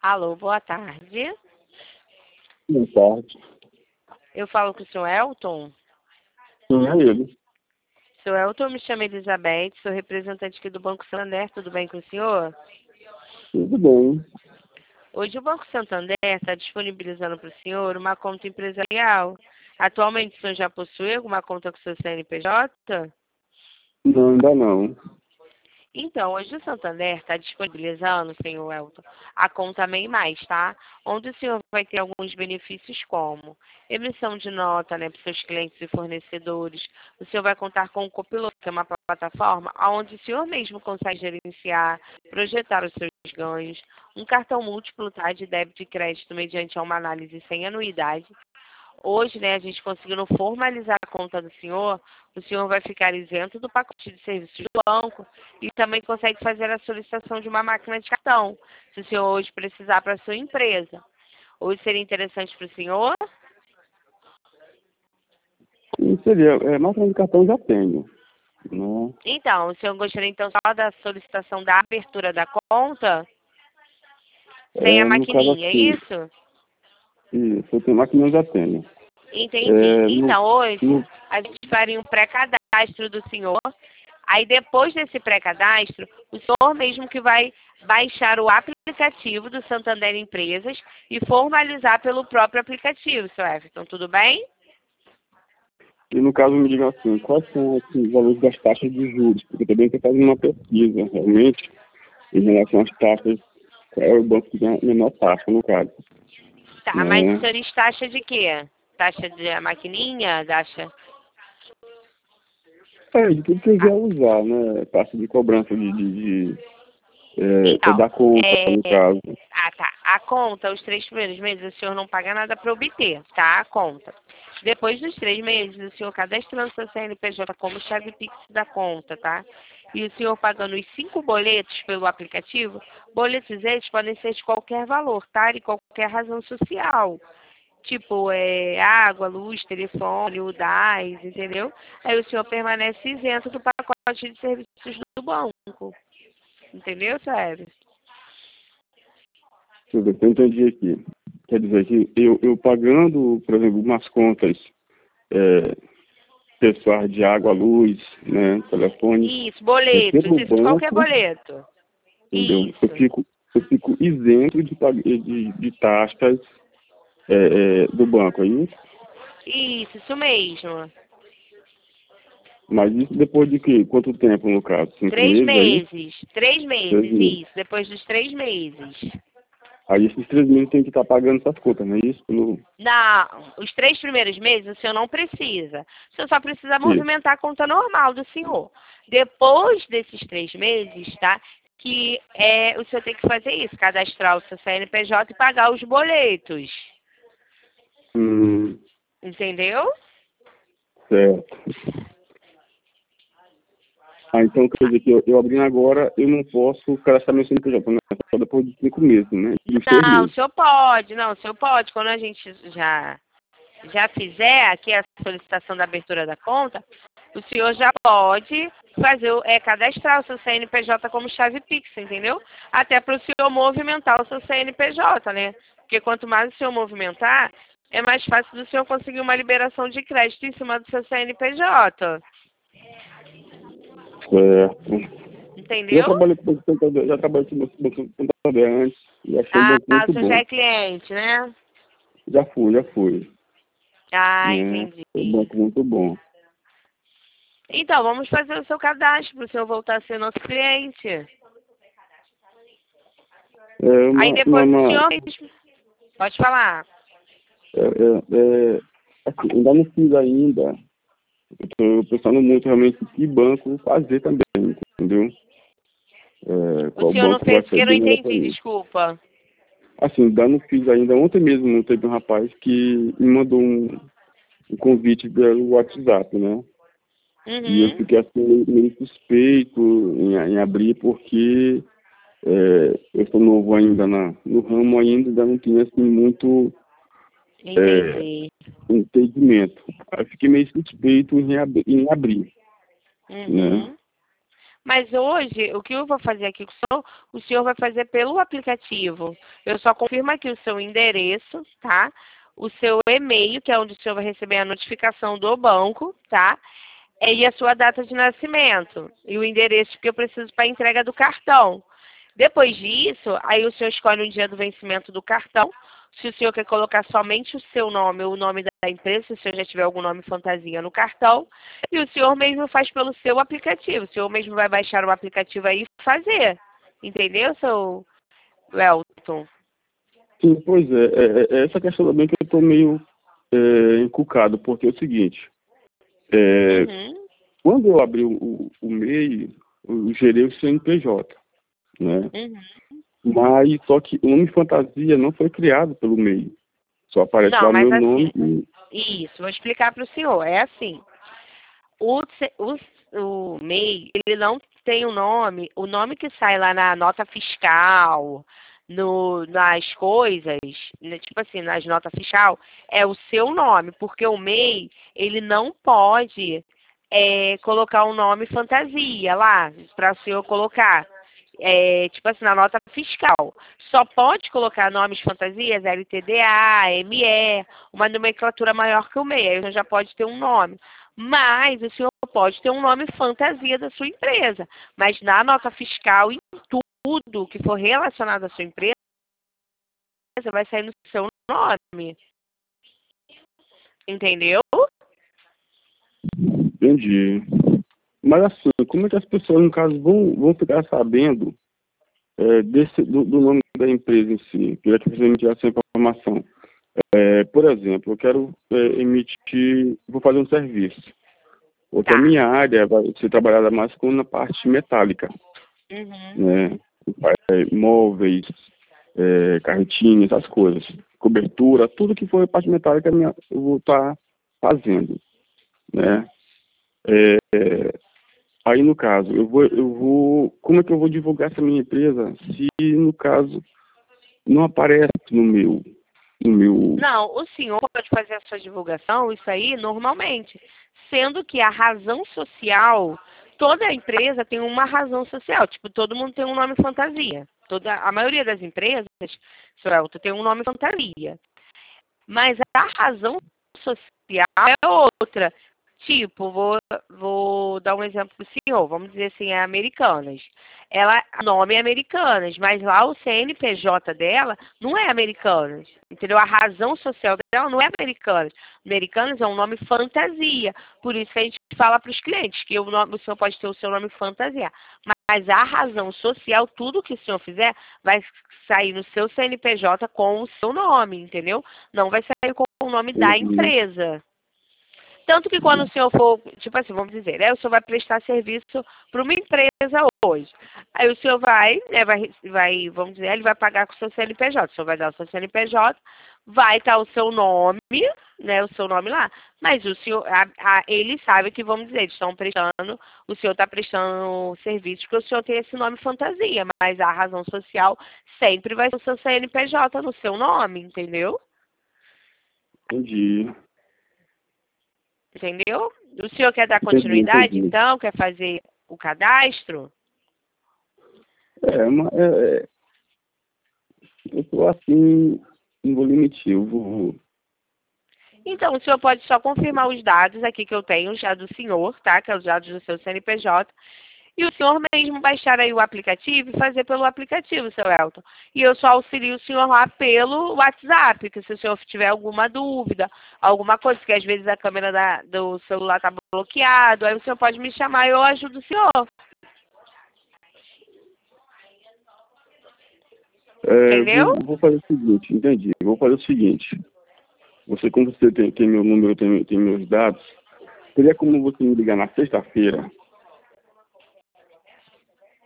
Alô, boa tarde. Boa tarde. Eu falo com o senhor Elton. Sim, é ele. Senhor Elton, eu me chamo Elizabeth, sou representante aqui do Banco Santander, tudo bem com o senhor? Tudo bem. Hoje o Banco Santander está disponibilizando para o senhor uma conta empresarial. Atualmente o senhor já possui alguma conta com o seu CNPJ? Não, ainda não. Então, hoje o Santander está disponibilizando, senhor Elton, a conta MEI Mais, tá? Onde o senhor vai ter alguns benefícios como emissão de nota, né, para os seus clientes e fornecedores. O senhor vai contar com o Copiloto, que é uma plataforma onde o senhor mesmo consegue gerenciar, projetar os seus ganhos. Um cartão múltiplo, tá, de débito e crédito mediante uma análise sem anuidade. Hoje, né, a gente conseguindo formalizar a conta do senhor, o senhor vai ficar isento do pacote de serviços do banco e também consegue fazer a solicitação de uma máquina de cartão, se o senhor hoje precisar para a sua empresa. Hoje seria interessante para o senhor? E seria, máquina de cartão já tenho. Né? Então, o senhor gostaria então só da solicitação da abertura da conta, sem a No caso maquininha, é assim, isso? isso, eu tenho máquina, eu já tenho. Entendi. No, Então, hoje, no, a gente faria um pré-cadastro do senhor. Aí, depois desse pré-cadastro, o senhor mesmo que vai baixar o aplicativo do Santander Empresas e formalizar pelo próprio aplicativo, seu Everton. Tudo bem? e no caso me diga assim, quais são os valores das taxas de juros? Porque também estou fazendo uma pesquisa, realmente, em relação às taxas, qual é o banco que tem a menor taxa, no caso. Tá, mas o Né? senhor taxa de quê? Taxa de maquininha? Taxa... De tudo que eu Ah, já usar, né? Taxa de cobrança então, da conta, é... no caso. Ah, tá. A conta, os 3 primeiros meses, o senhor não paga nada para obter, tá? A conta. Depois dos 3 meses, o senhor cadastrando seu CNPJ como chave Pix da conta, tá? E o senhor pagando os 5 boletos pelo aplicativo, boletos esses podem ser de qualquer valor, tá? De qualquer razão social. Tipo, água, luz, telefone, o DAS, entendeu? Aí o senhor permanece isento do pacote de serviços do banco. Entendeu, Sérgio? Deixa eu ver se eu entendi aqui. Quer dizer que eu pagando, por exemplo, umas contas é, pessoais de água, luz, né, telefone, Isso, boletos, recebo o isso de qualquer banco, boleto. entendeu? Isso, Eu fico isento de taxas do banco, é isso? isso mesmo. Mas isso depois de quê? Quanto tempo, no caso? 5 meses, é isso? 3 meses, 3 meses. isso, depois dos 3 meses. Aí esses 3 meses tem que estar pagando essas contas, não é isso? Não, os 3 primeiros meses o senhor não precisa. O senhor só precisa Isso. movimentar a conta normal do senhor. Depois desses 3 meses, tá? Que o senhor tem que fazer isso, cadastrar o seu CNPJ e pagar os boletos. Hum, Entendeu? certo. Então quer dizer que eu abrindo agora, eu não posso cadastrar meu CNPJ, né? Só depois de 5 meses, né? Dos seis Não, o meses. senhor pode, não, o senhor pode. Quando a gente já fizer aqui a solicitação da abertura da conta, o senhor já pode fazer, cadastrar o seu CNPJ como chave Pix, entendeu? Até para o senhor movimentar o seu CNPJ, né? Porque quanto mais o senhor movimentar, é mais fácil do senhor conseguir uma liberação de crédito em cima do seu CNPJ. Certo. Entendeu? Já trabalhei com Banco Santander antes e achei um Ah, banco o muito senhor já bom. é cliente, né? Já fui. Ah, Né? entendi. Foi um banco muito bom. Então, vamos fazer o seu cadastro para o senhor voltar a ser nosso cliente. É Aí uma, uma, depois o uma, senhor mesmo. Pode falar. é, é, assim, ainda não fiz ainda. Eu estou pensando muito realmente em que banco fazer também, entendeu? O Qual senhor não banco vai fez porque ser eu não bem melhor para entendi, mim. desculpa. Assim, ainda não fiz ainda. Ontem mesmo teve um rapaz que me mandou um convite pelo WhatsApp, né? E eu Uhum. fiquei assim meio suspeito em abrir porque eu sou novo ainda no ramo ainda não tinha assim muito Entendi. entendimento. Aí eu fiquei meio suspeito em abrir, né? Uhum. Mas hoje, o que eu vou fazer aqui com o senhor vai fazer pelo aplicativo. Eu só confirmo aqui o seu endereço, tá? O seu e-mail, que é onde o senhor vai receber a notificação do banco, tá? E a sua data de nascimento. E o endereço que eu preciso para a entrega do cartão. Depois disso, aí o senhor escolhe o dia do vencimento do cartão. Se o senhor quer colocar somente o seu nome ou o nome da empresa, se o senhor já tiver algum nome fantasia no cartão, e o senhor mesmo faz pelo seu aplicativo. O senhor mesmo vai baixar o aplicativo aí e fazer. Entendeu, seu Welton? Sim, pois é essa questão também que eu estou meio encucado, porque é o seguinte, quando eu abri o MEI, eu gerei o CNPJ, né? Mas só que o nome fantasia não foi criado pelo MEI, só aparece Não, lá o mas meu assim, nome. isso, vou explicar para o senhor. É assim, o MEI, ele não tem o nome que sai lá na nota fiscal, nas coisas, né, tipo assim, nas notas fiscal, é o seu nome, porque o MEI, ele não pode colocar um nome fantasia lá, para o senhor colocar. Tipo assim, na nota fiscal. Só pode colocar nomes fantasias, LTDA, ME, uma nomenclatura maior que o MEI, aí o senhor já pode ter um nome. Mas o senhor pode ter um nome fantasia da sua empresa. Mas na nota fiscal, em tudo que for relacionado à sua empresa, vai sair no seu nome. Entendeu? Entendi. Mas assim, como é que as pessoas, no caso, vão ficar sabendo do nome da empresa em si? Queria que você me tirasse essa informação. Por exemplo, eu quero vou fazer um serviço. Porque a minha área vai ser trabalhada mais na parte metálica, né? Móveis, carretinhas, essas coisas. Cobertura, tudo que for parte metálica eu vou estar fazendo, né? Aí, no caso, como é que eu vou divulgar essa minha empresa se, no caso, não aparece no meu... Não, o senhor pode fazer a sua divulgação, isso aí, normalmente. Sendo que a razão social, toda empresa tem uma razão social. Tipo, todo mundo tem um nome fantasia. A maioria das empresas, seu Elton, tem um nome fantasia. Mas a razão social é outra. Tipo, vou dar um exemplo para o senhor. Vamos dizer assim, é Americanas. O nome é Americanas, mas lá o CNPJ dela não é Americanas. Entendeu? A razão social dela não é Americanas. Americanas é um nome fantasia. Por isso que a gente fala para os clientes que o senhor pode ter o seu nome fantasia. Mas a razão social, tudo que o senhor fizer, vai sair no seu CNPJ com o seu nome, entendeu? Não vai sair com o nome da empresa. Tanto que quando o senhor for, tipo assim, vamos dizer, o senhor vai prestar serviço para uma empresa hoje. Aí o senhor vai, vamos dizer, ele vai pagar com o seu CNPJ. O senhor vai dar o seu CNPJ, vai estar o seu nome, né, o seu nome lá. Mas o senhor, ele sabe que, vamos dizer, o senhor está prestando serviço porque o senhor tem esse nome fantasia. Mas a razão social sempre vai ser o seu CNPJ no seu nome, entendeu? Entendi. Entendeu? O senhor quer dar continuidade, Entendi. então? Quer fazer o cadastro? Eu estou assim, não vou limitar, eu vou... Então, o senhor pode só confirmar os dados aqui que eu tenho, já do senhor, tá? Que é os dados do seu CNPJ. E o senhor mesmo baixar aí o aplicativo e fazer pelo aplicativo, seu Elton. E eu só auxilio o senhor lá pelo WhatsApp, que se o senhor tiver alguma dúvida, alguma coisa, que às vezes a câmera do celular está bloqueado, aí o senhor pode me chamar e eu ajudo o senhor. Entendeu? Vou fazer o seguinte, entendi. Vou fazer o seguinte. Como você tem meu número, tem meus dados, seria como você me ligar na sexta-feira,